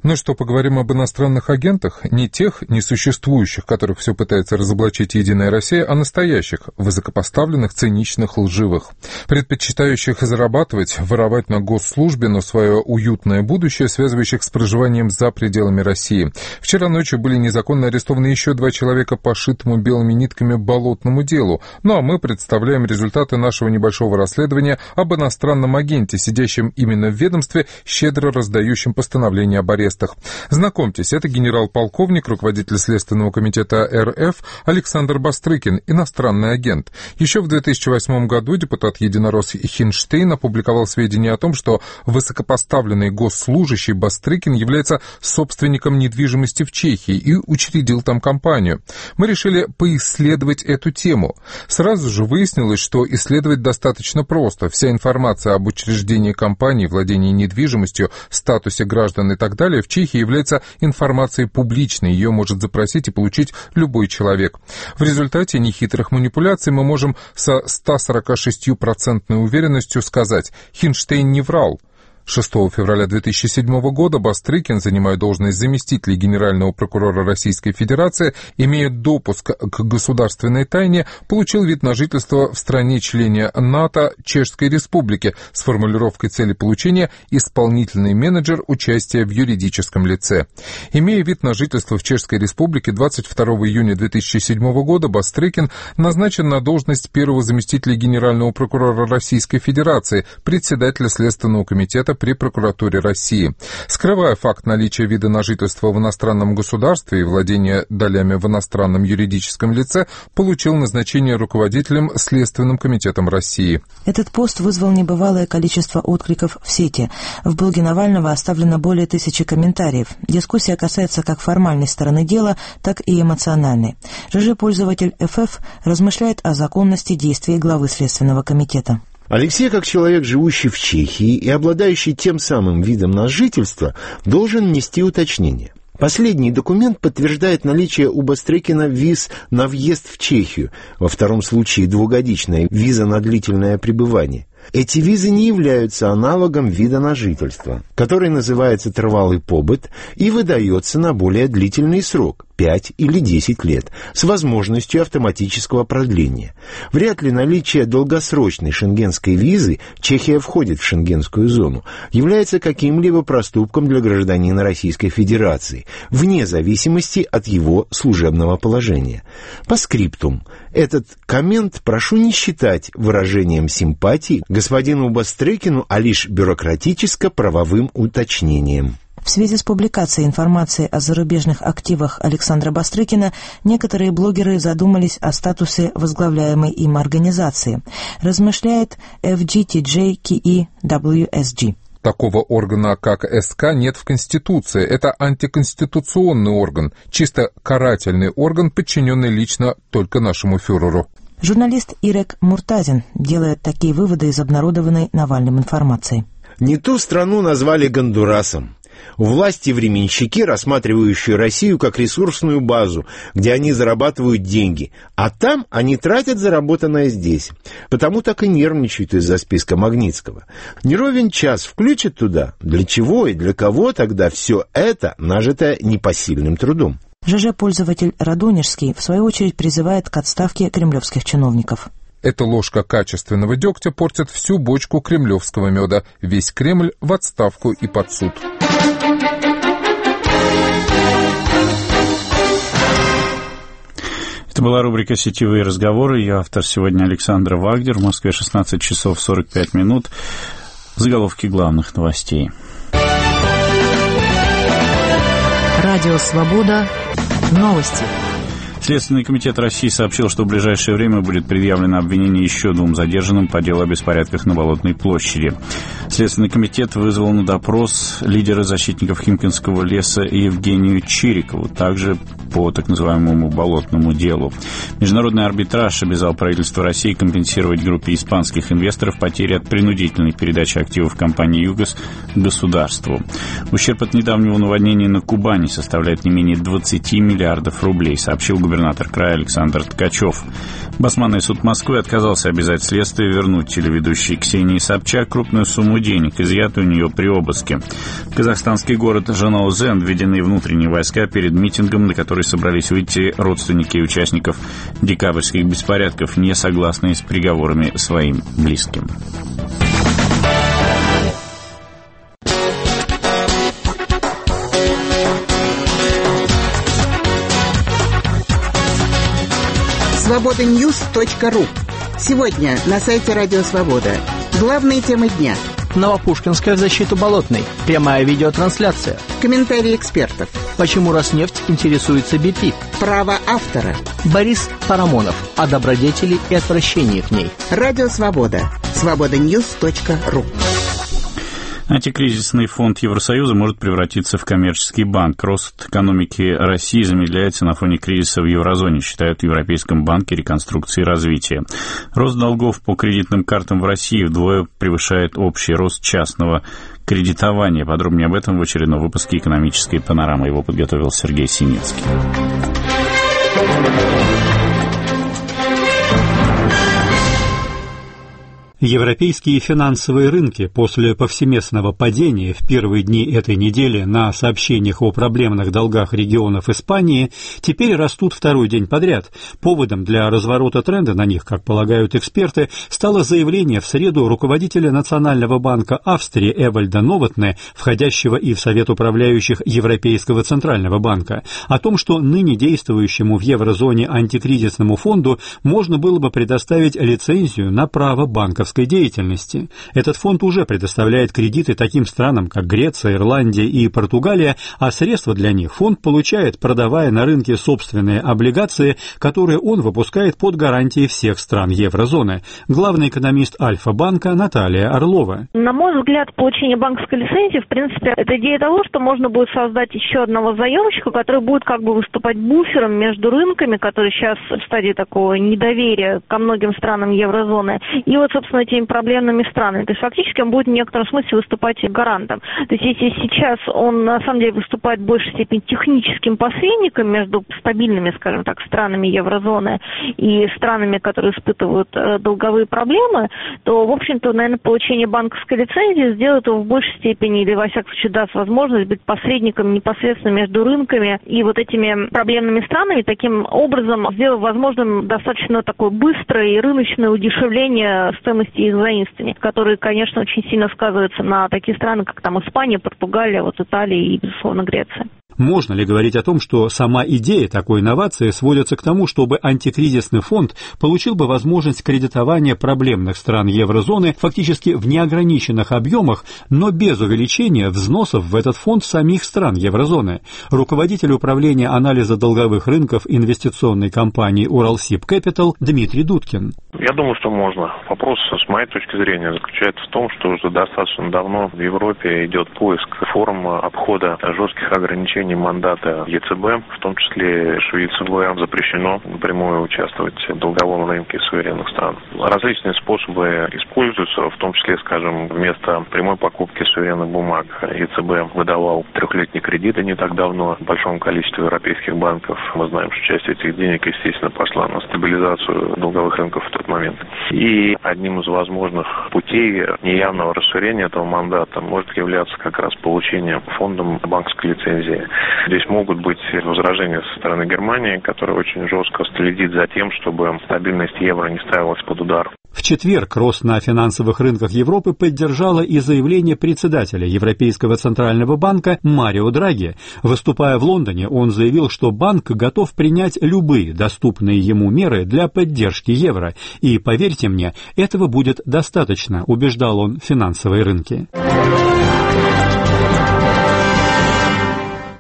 Ну что, поговорим об иностранных агентах? Не тех несуществующих, которых все пытается разоблачить «Единая Россия», а настоящих, высокопоставленных, циничных, лживых, предпочитающих зарабатывать, воровать на госслужбе, но свое уютное будущее, связывающих с проживанием за пределами России. Вчера ночью были незаконно арестованы еще два человека по шитому белыми нитками болотному делу. Ну а мы представляем результаты нашего небольшого расследования об иностранном агенте, сидящем именно в ведомстве, щедро раздающем постановления об арестах. Знакомьтесь, это генерал-полковник, руководитель Следственного комитета эр эф Александр Бастрыкин, иностранный агент. Еще в две тысячи восьмом году депутат Единорос Хинштейн опубликовал сведения о том, что высокопоставленный госслужащий Бастрыкин является собственником недвижимости в Чехии и учредил там компанию. Мы решили поисследовать эту тему. Сразу же выяснилось, что исследовать достаточно просто. Вся информация об учреждении компании, владении недвижимостью, статусе граждан и так далее в Чехии является информацией публичной. Ее может запросить и получить любой человек. В результате нехитрых манипуляций мы можем со ста сорока шестью процентной уверенностью сказать: Хинштейн не врал. шестого февраля две тысячи седьмого года Бастрыкин, занимая должность заместителя генерального прокурора Российской Федерации, имея допуск к государственной тайне, получил вид на жительство в стране-члене НАТО Чешской Республики с формулировкой цели получения «исполнительный менеджер участия в юридическом лице». Имея вид на жительство в Чешской Республике, двадцать второго июня две тысячи седьмого года Бастрыкин назначен на должность первого заместителя генерального прокурора Российской Федерации, председателя Следственного комитета при прокуратуре России. Скрывая факт наличия вида на жительство в иностранном государстве и владения долями в иностранном юридическом лице, получил назначение руководителем Следственным комитетом России. Этот пост вызвал небывалое количество откликов в сети. В блоге Навального оставлено более тысячи комментариев. Дискуссия касается как формальной стороны дела, так и эмоциональной. ЖЖ-пользователь эф эф размышляет о законности действий главы Следственного комитета. Алексей, как человек, живущий в Чехии и обладающий тем самым видом на жительство, должен внести уточнение. Последний документ подтверждает наличие у Бастрыкина виз на въезд в Чехию, во втором случае двухгодичная виза на длительное пребывание. Эти визы не являются аналогом вида на жительство, который называется «трвалый побыт» и выдается на более длительный срок – пять или десять лет, с возможностью автоматического продления. Вряд ли наличие долгосрочной шенгенской визы, Чехия входит в шенгенскую зону, является каким-либо проступком для гражданина Российской Федерации, вне зависимости от его служебного положения. По скриптум. Этот коммент прошу не считать выражением симпатии господину Бастрыкину, а лишь бюрократическо-правовым уточнением. В связи с публикацией информации о зарубежных активах Александра Бастрыкина, некоторые блогеры задумались о статусе возглавляемой им организации, размышляет эф джи ти джей кей и дабл ю эс джи. Такого органа, как эс ка, нет в Конституции. Это антиконституционный орган, чисто карательный орган, подчиненный лично только нашему фюреру. Журналист Ирек Муртазин делает такие выводы из обнародованной Навальным информации. Не ту страну назвали Гондурасом. Власти временщики, рассматривающие Россию как ресурсную базу, где они зарабатывают деньги, а там они тратят заработанное здесь. Потому так и нервничают из-за списка Магнитского. Не ровен час включат туда. Для чего и для кого тогда все это, нажитое непосильным трудом? ЖЖ-пользователь Радонежский, в свою очередь, призывает к отставке кремлевских чиновников. Эта ложка качественного дегтя портит всю бочку кремлевского меда. Весь Кремль в отставку и под суд. Это была рубрика «Сетевые разговоры». Ее автор сегодня Александр Вагнер. В Москве шестнадцать часов сорок пять минут. Заголовки главных новостей. Радио «Свобода». Новости. Следственный комитет России сообщил, что в ближайшее время будет предъявлено обвинение еще двум задержанным по делу о беспорядках на Болотной площади. Следственный комитет вызвал на допрос лидера защитников Химкинского леса Евгению Чирикову. Также по так называемому болотному делу. Международный арбитраж обязал правительство России компенсировать группе испанских инвесторов потери от принудительной передачи активов компании «Югос» государству. Ущерб от недавнего наводнения на Кубани составляет не менее двадцать миллиардов рублей, сообщил губернатор края Александр Ткачев. Басманный суд Москвы отказался обязать следствие вернуть телеведущей Ксении Собчак крупную сумму денег, изъятую у нее при обыске. В казахстанский город Жанаузен введены внутренние войска перед митингом, на который собрались выйти родственники участников декабрьских беспорядков, не согласные с приговорами своим близким. свобода ньюс точка ру. Сегодня на сайте Радио Свобода. Главные темы дня. Новопушкинская в защиту Болотной. Прямая видеотрансляция. Комментарии экспертов. Почему Роснефть интересуется би пи? Право автора. Борис Парамонов. О добродетели и отвращении к ней. Радио Свобода. свобода ньюс точка ру. Антикризисный фонд Евросоюза может превратиться в коммерческий банк. Рост экономики России замедляется на фоне кризиса в еврозоне, считают в Европейском банке реконструкции и развития. Рост долгов по кредитным картам в России вдвое превышает общий рост частного кредитования. Подробнее об этом в очередном выпуске «Экономической панорамы». Его подготовил Сергей Синецкий. Европейские финансовые рынки после повсеместного падения в первые дни этой недели на сообщениях о проблемных долгах регионов Испании теперь растут второй день подряд. Поводом для разворота тренда на них, как полагают эксперты, стало заявление в среду руководителя Национального банка Австрии Эвальда Новотне, входящего и в Совет управляющих Европейского Центрального банка, о том, что ныне действующему в еврозоне антикризисному фонду можно было бы предоставить лицензию на право банковской деятельности. Этот фонд уже предоставляет кредиты таким странам, как Греция, Ирландия и Португалия, а средства для них фонд получает, продавая на рынке собственные облигации, которые он выпускает под гарантией всех стран еврозоны. Главный экономист Альфа-банка Наталья Орлова. На мой взгляд, получение банковской лицензии, в принципе, это идея того, что можно будет создать еще одного заемщика, который будет как бы выступать буфером между рынками, которые сейчас в стадии такого недоверия ко многим странам еврозоны, и вот, собственно, этими проблемными странами. То есть фактически он будет в некотором смысле выступать гарантом. То есть если сейчас он на самом деле выступает в большей степени техническим посредником между стабильными, скажем так, странами еврозоны и странами, которые испытывают э, долговые проблемы, то, в общем-то, наверное, получение банковской лицензии сделает его в большей степени, или, во всяком случае, даст возможность быть посредником непосредственно между рынками и вот этими проблемными странами, таким образом сделав возможным достаточно такое быстрое и рыночное удешевление стоимости их заимствований, которые, конечно, очень сильно сказываются на такие страны, как там Испания, Португалия, вот Италия и, безусловно, Греция. Можно ли говорить о том, что сама идея такой инновации сводится к тому, чтобы антикризисный фонд получил бы возможность кредитования проблемных стран еврозоны фактически в неограниченных объемах, но без увеличения взносов в этот фонд самих стран еврозоны? Руководитель управления анализа долговых рынков инвестиционной компании «Уралсиб Кэпитал» Дмитрий Дудкин. Я думаю, что можно. Вопрос, с моей точки зрения, заключается в том, что уже достаточно давно в Европе идет поиск форм обхода жестких ограничений мандата ЕЦБ, в том числе, что ЕЦБ запрещено напрямую участвовать в долговом рынке суверенных стран. Различные способы используются, в том числе, скажем, вместо прямой покупки суверенных бумаг ЕЦБ выдавал трехлетние кредиты не так давно в большом количестве европейских банков. Мы знаем, что часть этих денег, естественно, пошла на стабилизацию долговых рынков в тот момент. И одним из возможных путей неявного расширения этого мандата может являться как раз получение фондом банковской лицензии. Здесь могут быть возражения со стороны Германии, которая очень жестко следит за тем, чтобы стабильность евро не ставилась под удар. В четверг рост на финансовых рынках Европы поддержало и заявление председателя Европейского Центрального банка Марио Драги. Выступая в Лондоне, он заявил, что банк готов принять любые доступные ему меры для поддержки евро. И, поверьте мне, этого будет достаточно, убеждал он финансовые рынки.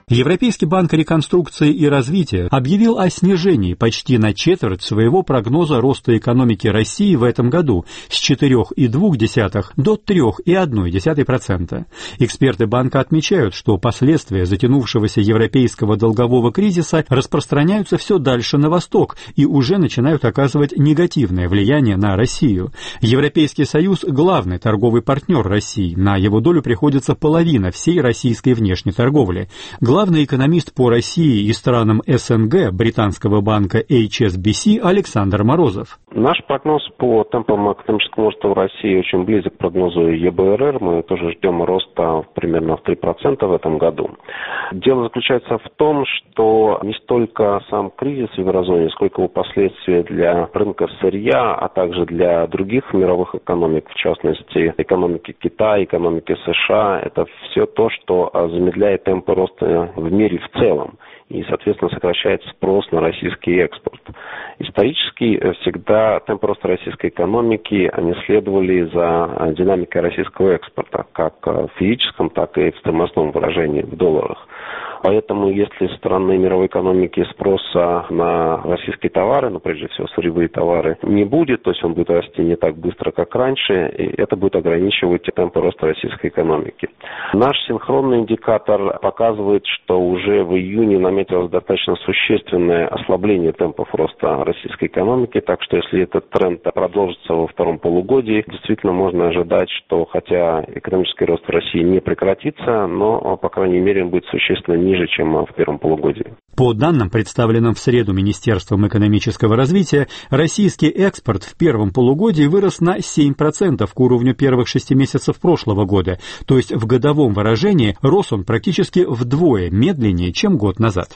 Европейский банк реконструкции и развития объявил о снижении почти на четверть своего прогноза роста экономики России в этом году с четыре целых две десятых до три целых одна десятая процента. Эксперты банка отмечают, что последствия затянувшегося европейского долгового кризиса распространяются все дальше на восток и уже начинают оказывать негативное влияние на Россию. Европейский Союз – главный торговый партнер России. На его долю приходится половина всей российской внешней торговли. Главный экономист по России и странам СНГ британского банка эйч эс би си Александр Морозов. Наш прогноз по темпам экономического роста в России очень близок к прогнозу е бэ эр эр. Мы тоже ждем роста примерно в три процента в этом году. Дело заключается в том, что не столько сам кризис в еврозоне, сколько его последствия для рынка сырья, а также для других мировых экономик, в частности, экономики Китая, экономики США, это все то, что замедляет темпы роста в мире в целом и, соответственно, сокращает спрос на российский экспорт. Исторически всегда темпы роста российской экономики, они следовали за динамикой российского экспорта, как в физическом, так и в стоимостном выражении в долларах. Поэтому, если со стороны мировой экономики спроса на российские товары, ну, прежде всего, сырьевые товары, не будет, то есть он будет расти не так быстро, как раньше, и это будет ограничивать темпы роста российской экономики. Наш синхронный индикатор показывает, что уже в июне наметилось достаточно существенное ослабление темпов роста российской экономики, так что если этот тренд продолжится во втором полугодии, действительно можно ожидать, что хотя экономический рост в России не прекратится, но, по крайней мере, он будет существенно ниже, чем в первом полугодии. По данным, представленным в среду Министерством экономического развития, российский экспорт в первом полугодии вырос на семь процентов к уровню первых шести месяцев прошлого года, то есть в годовом выражении рос он практически вдвое медленнее, чем год назад.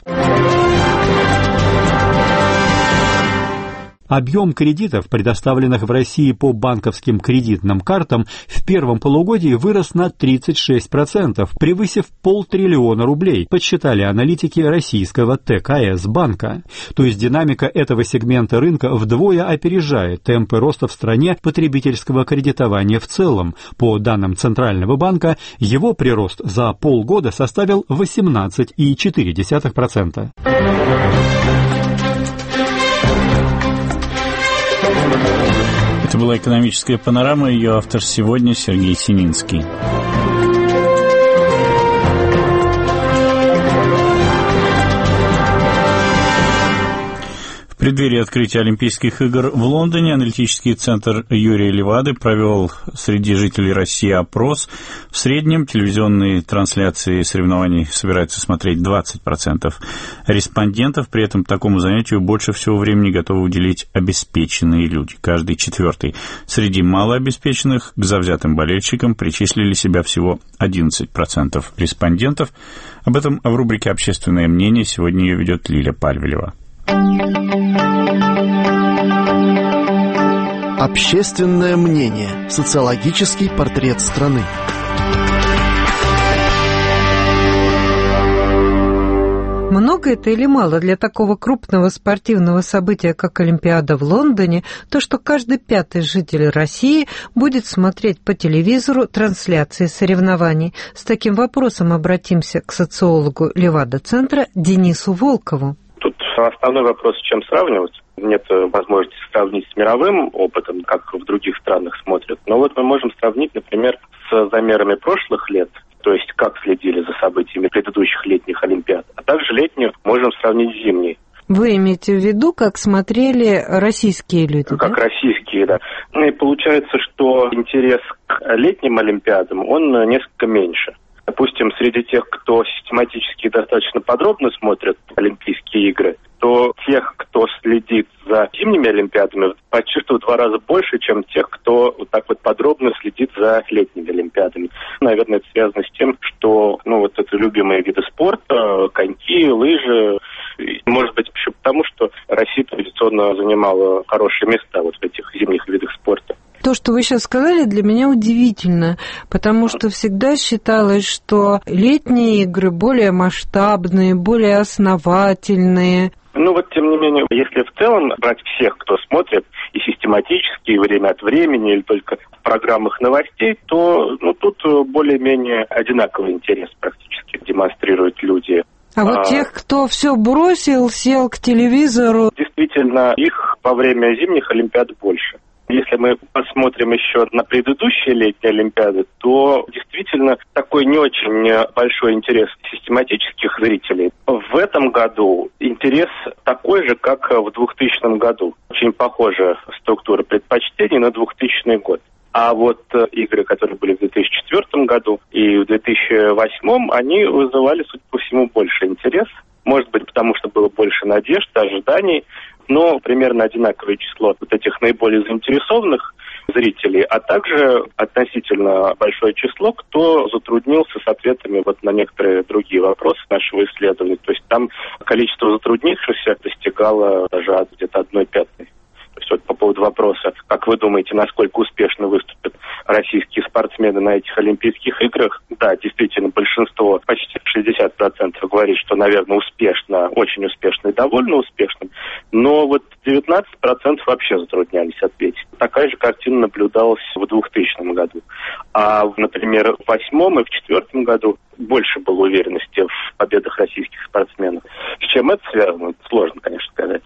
Объем кредитов, предоставленных в России по банковским кредитным картам, в первом полугодии вырос на тридцать шесть процентов, превысив полтриллиона рублей, подсчитали аналитики российского тэ ка эс банка. То есть динамика этого сегмента рынка вдвое опережает темпы роста в стране потребительского кредитования в целом. По данным Центрального банка, его прирост за полгода составил восемнадцать целых четыре десятых процента. Это была экономическая панорама, ее автор сегодня Сергей Сининский. В преддверии открытия Олимпийских игр в Лондоне аналитический центр Юрия Левады провел среди жителей России опрос. В среднем телевизионные трансляции соревнований собираются смотреть двадцать процентов респондентов. При этом такому занятию больше всего времени готовы уделить обеспеченные люди, каждый четвертый. Среди малообеспеченных к завзятым болельщикам причислили себя всего одиннадцать процентов респондентов. Об этом в рубрике «Общественное мнение» сегодня ее ведет Лиля Пальвелева. Общественное мнение. Социологический портрет страны. Много это или мало для такого крупного спортивного события, как Олимпиада в Лондоне, то, что каждый пятый житель России будет смотреть по телевизору трансляции соревнований? С таким вопросом обратимся к социологу Левада-центра Денису Волкову. Тут основной вопрос, с чем сравнивать. Нет возможности сравнить с мировым опытом, как в других странах смотрят. Но вот мы можем сравнить, например, с замерами прошлых лет, то есть как следили за событиями предыдущих летних Олимпиад, а также летних можем сравнить с зимней. Вы имеете в виду, как смотрели российские люди, Как да? российские, да. Ну и получается, что интерес к летним Олимпиадам, он несколько меньше. Допустим, среди тех, кто систематически и достаточно подробно смотрит Олимпийские игры, то тех, кто следит за зимними Олимпиадами, почти что в два раза больше, чем тех, кто вот так вот подробно следит за летними Олимпиадами. Наверное, это связано с тем, что, ну, вот это любимые виды спорта, коньки, лыжи. И, может быть, еще потому, что Россия традиционно занимала хорошие места вот в этих зимних видах спорта. То, что вы сейчас сказали, для меня удивительно, потому что всегда считалось, что летние игры более масштабные, более основательные. Ну вот, тем не менее, если в целом брать всех, кто смотрит, и систематически, и время от времени, или только в программах новостей, то ну, тут более-менее одинаковый интерес практически демонстрируют люди. А вот тех, кто все бросил, сел к телевизору... Действительно, их во время зимних Олимпиад больше. Если мы посмотрим еще на предыдущие летние Олимпиады, то действительно такой не очень большой интерес систематических зрителей. В этом году интерес такой же, как в двухтысячном году. Очень похожая структура предпочтений на двухтысячный год. А вот игры, которые были в две тысячи четвёртом году и в две тысячи восьмом, они вызывали, судя по всему, больше интерес. Может быть, потому что было больше надежд, ожиданий, но примерно одинаковое число вот этих наиболее заинтересованных зрителей, а также относительно большое число, кто затруднился с ответами вот на некоторые другие вопросы нашего исследования. То есть там количество затруднившихся достигало даже от где-то одной пятой. То есть вот по поводу вопроса, как вы думаете, насколько успешно выступят российские спортсмены на этих Олимпийских играх? Да, действительно, большинство, почти шестьдесят процентов говорит, что, наверное, успешно, очень успешно и довольно успешно. Но вот девятнадцать процентов вообще затруднялись ответить. Такая же картина наблюдалась в двухтысячном году. А, например, в восьмом и в четвертом году больше было уверенности в победах российских спортсменов. С чем это связано, сложно, конечно, сказать.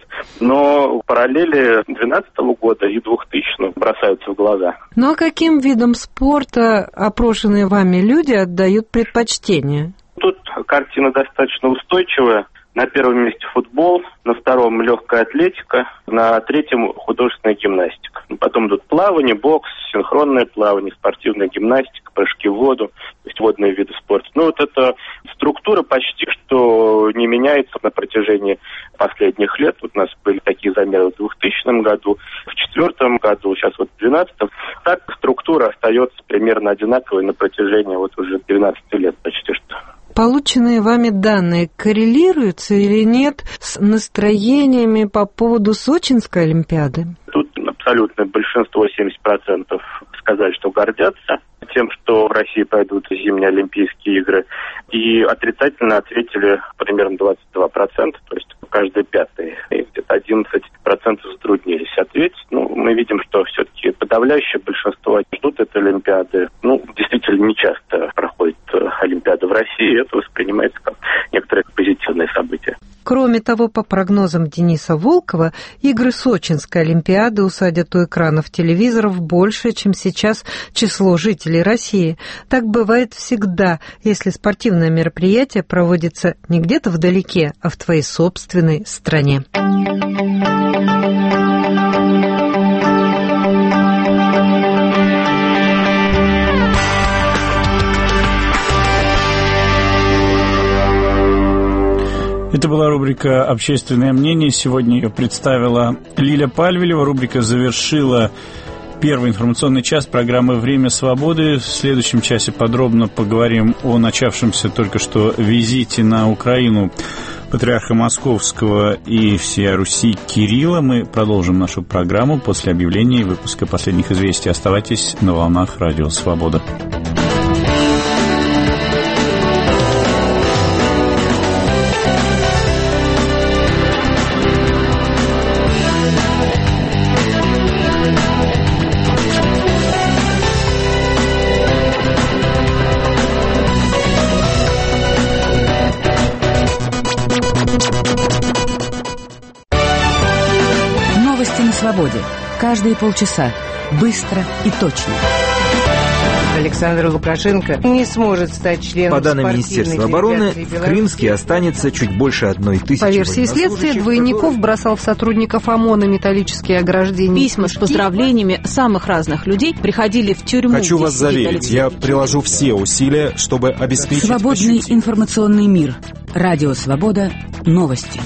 Но параллели двенадцатого года и двухтысячного бросаются в глаза. Ну а каким видом спорта опрошенные вами люди отдают предпочтение? Тут картина достаточно устойчивая. На первом месте футбол, на втором легкая атлетика, на третьем художественная гимнастика. Потом идут плавание, бокс, синхронное плавание, спортивная гимнастика, прыжки в воду, то есть водные виды спорта. Ну вот эта структура почти что не меняется на протяжении последних лет. Вот у нас были такие замеры в двухтысячном году, в четвертом году, сейчас вот в двенадцатом. Так структура остается примерно одинаковой на протяжении вот уже двенадцати лет почти что. Полученные вами данные коррелируются или нет с настроениями по поводу Сочинской Олимпиады? Тут абсолютное большинство, семьдесят процентов, сказали, что гордятся тем, что в России пройдут зимние Олимпийские игры. И отрицательно ответили примерно двадцать два процента, то есть каждый пятый. И где-то одиннадцать процентов затруднились ответить. Ну, мы видим, что все-таки подавляющее большинство ждут этой Олимпиады. Ну, действительно, не часто проходит Олимпиада в России, и это воспринимается как некоторое позитивное событие. Кроме того, по прогнозам Дениса Волкова, игры Сочинской Олимпиады усадят у экранов телевизоров больше, чем сейчас число жителей России. Так бывает всегда, если спортивное мероприятие проводится не где-то вдалеке, а в твоей собственной стране. Это была рубрика «Общественное мнение». Сегодня ее представила Лиля Пальвелева. Рубрика завершила первый информационный час программы «Время свободы». В следующем часе подробно поговорим о начавшемся только что визите на Украину патриарха Московского и всея Руси Кирилла. Мы продолжим нашу программу после объявления и выпуска последних известий. Оставайтесь на волнах Радио Свобода. Свободе. Каждые полчаса. Быстро и точно. Александр Лукашенко не сможет стать членом. По данным Министерства обороны, в Крымске останется чуть больше одной тысячи. По версии следствия, двойников бросал в сотрудников ОМОНа металлические ограждения. Письма с поздравлениями самых разных людей приходили в тюрьму. Хочу вас заверить, я приложу все усилия, чтобы обеспечить... Свободный информационный мир. Радио Свобода. Новости.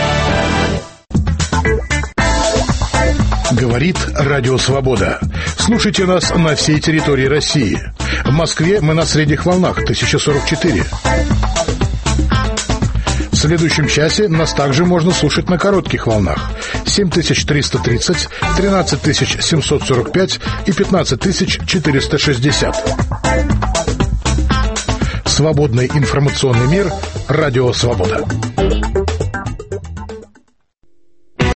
Говорит Радио Свобода. Слушайте нас на всей территории России. В Москве мы на средних волнах тысяча сорок четыре. В следующем часе нас также можно слушать на коротких волнах семь тысяч триста тридцать, тринадцать тысяч семьсот сорок пять и пятнадцать тысяч четыреста шестьдесят. Свободный информационный мир. Радио Свобода.